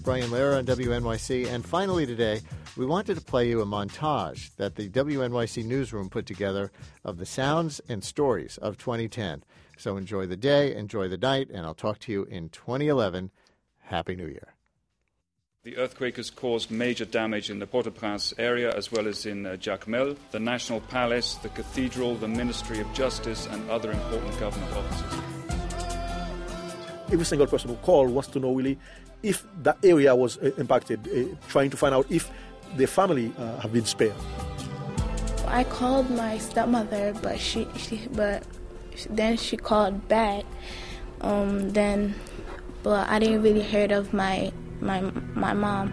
Brian Lehrer on WNYC. And finally today, we wanted to play you a montage that the WNYC newsroom put together of the sounds and stories of 2010. So enjoy the day, enjoy the night, and I'll talk to you in 2011. Happy New Year. The earthquake has caused major damage in the Port-au-Prince area as well as in Jacmel, the National Palace, the Cathedral, the Ministry of Justice, and other important government offices. Every single person who called was to know really if that area was impacted, trying to find out if their family have been spared. I called my stepmother, but then she called back. But I didn't really hear of my mom.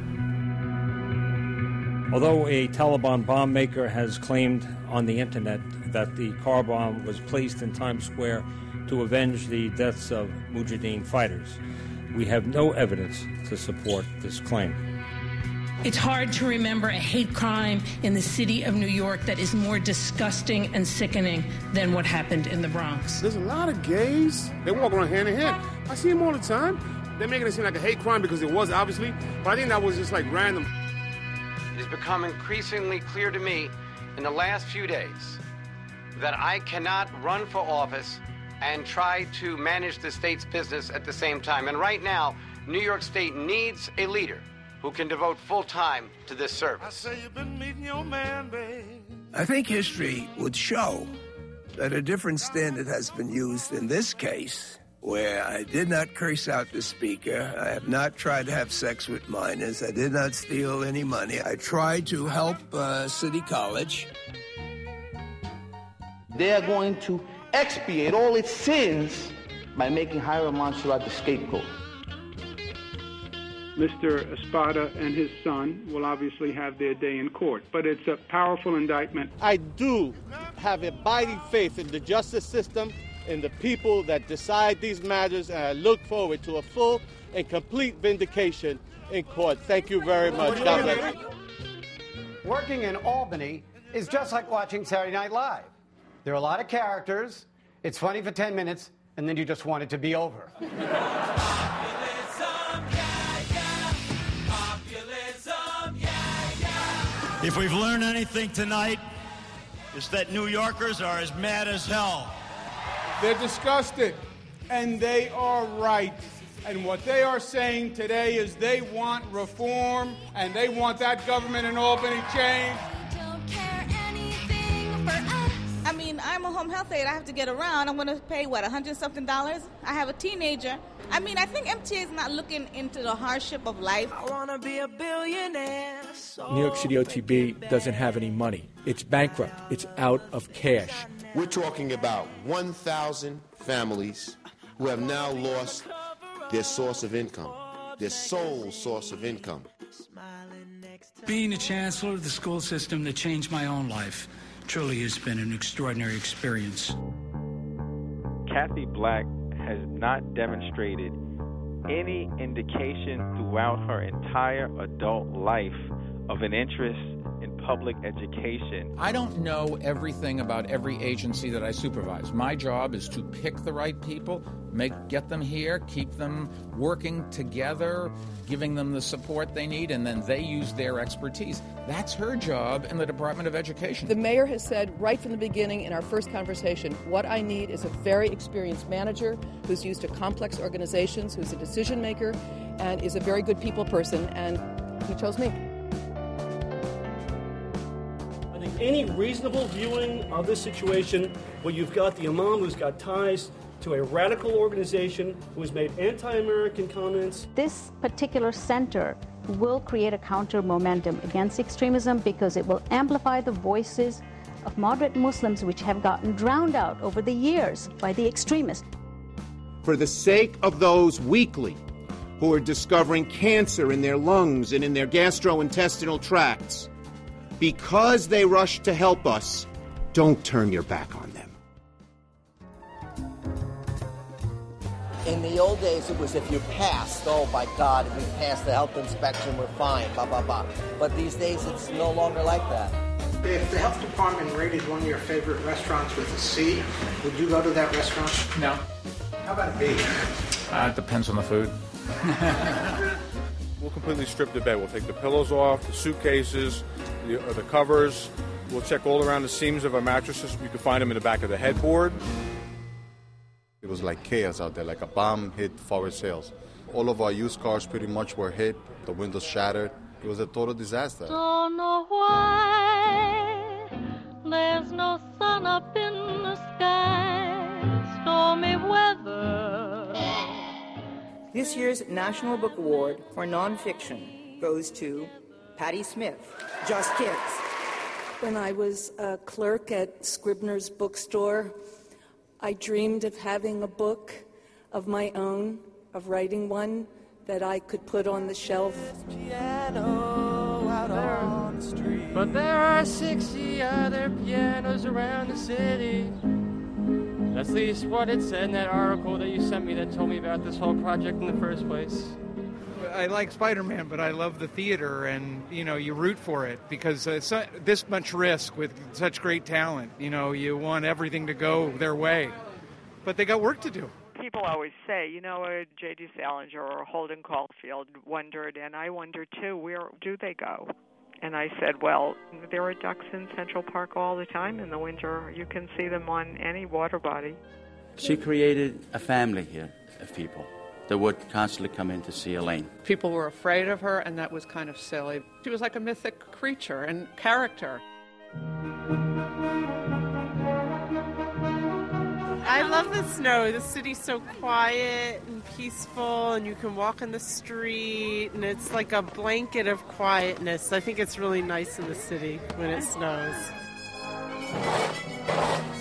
Although a Taliban bomb maker has claimed on the internet that the car bomb was placed in Times Square to avenge the deaths of Mujahideen fighters, we have no evidence to support this claim. It's hard to remember a hate crime in the city of New York that is more disgusting and sickening than what happened in the Bronx. There's a lot of gays. They walk around hand in hand. I see them all the time. They're making it seem like a hate crime because it was, obviously, but I think that was just like random. It has become increasingly clear to me in the last few days that I cannot run for office and try to manage the state's business at the same time. And right now, New York State needs a leader who can devote full time to this service. I say you've been meeting your man, babe. I think history would show that a different standard has been used in this case, where I did not curse out the speaker. I have not tried to have sex with minors. I did not steal any money. I tried to help City College. They are going to expiate all its sins by making Hiram Montserrat the scapegoat. Mr. Espada and his son will obviously have their day in court, but it's a powerful indictment. I do have abiding faith in the justice system, in the people that decide these matters, and I look forward to a full and complete vindication in court. Thank you very much. God bless you. Working in Albany is just like watching Saturday Night Live. There are a lot of characters, it's funny for 10 minutes, and then you just want it to be over. If we've learned anything tonight, it's that New Yorkers are as mad as hell. They're disgusted, and they are right. And what they are saying today is they want reform, and they want that government in Albany changed. I mean, I'm a home health aide. I have to get around. I'm going to pay, $100-something? I have a teenager. I mean, I think MTA is not looking into the hardship of life. I want to be a billionaire. New York City OTB doesn't have any money. It's bankrupt. It's out of cash. We're talking about 1,000 families who have now lost their source of income, their sole source of income. Being a chancellor of the school system that changed my own life truly has been an extraordinary experience. Kathy Black has not demonstrated any indication throughout her entire adult life of an interest in public education. I don't know everything about every agency that I supervise. My job is to pick the right people, get them here, keep them working together, giving them the support they need, and then they use their expertise. That's her job in the Department of Education. The mayor has said right from the beginning in our first conversation, what I need is a very experienced manager who's used to complex organizations, who's a decision maker, and is a very good people person, and he chose me. I think any reasonable viewing of this situation, where you've got the imam who's got ties to a radical organization who has made anti-American comments. This particular center will create a counter momentum against extremism because it will amplify the voices of moderate Muslims which have gotten drowned out over the years by the extremists. For the sake of those weakly who are discovering cancer in their lungs and in their gastrointestinal tracts, because they rush to help us, don't turn your back on them. In the old days, it was if you passed, oh, by God, if we passed the health inspection, we're fine, blah, blah, blah. But these days, it's no longer like that. If the health department rated one of your favorite restaurants with a C, would you go to that restaurant? No. How about a B? It depends on the food. We'll completely strip the bed. We'll take the pillows off, the suitcases, the covers. We'll check all around the seams of our mattresses. You can find them in the back of the headboard. It was like chaos out there, like a bomb hit Forest Hills. All of our used cars pretty much were hit. The windows shattered. It was a total disaster. Don't know why there's no sun up in the sky. Stormy weather. This year's National Book Award for nonfiction goes to Patti Smith, Just Kids. When I was a clerk at Scribner's bookstore, I dreamed of having a book of my own, of writing one that I could put on the shelf. Piano out on the street. But there are 60 other pianos around the city. That's at least what it said in that article that you sent me that told me about this whole project in the first place. I like Spider-Man, but I love the theater, and, you root for it because it's this much risk with such great talent. You want everything to go their way, but they got work to do. People always say, J.D. Salinger or Holden Caulfield wondered, and I wonder too, where do they go? And I said, well, there are ducks in Central Park all the time in the winter. You can see them on any water body. She created a family here of people that would constantly come in to see Elaine. People were afraid of her, and that was kind of silly. She was like a mythic creature and character. I love the snow. The city's so quiet and peaceful, and you can walk in the street, and it's like a blanket of quietness. I think it's really nice in the city when it snows.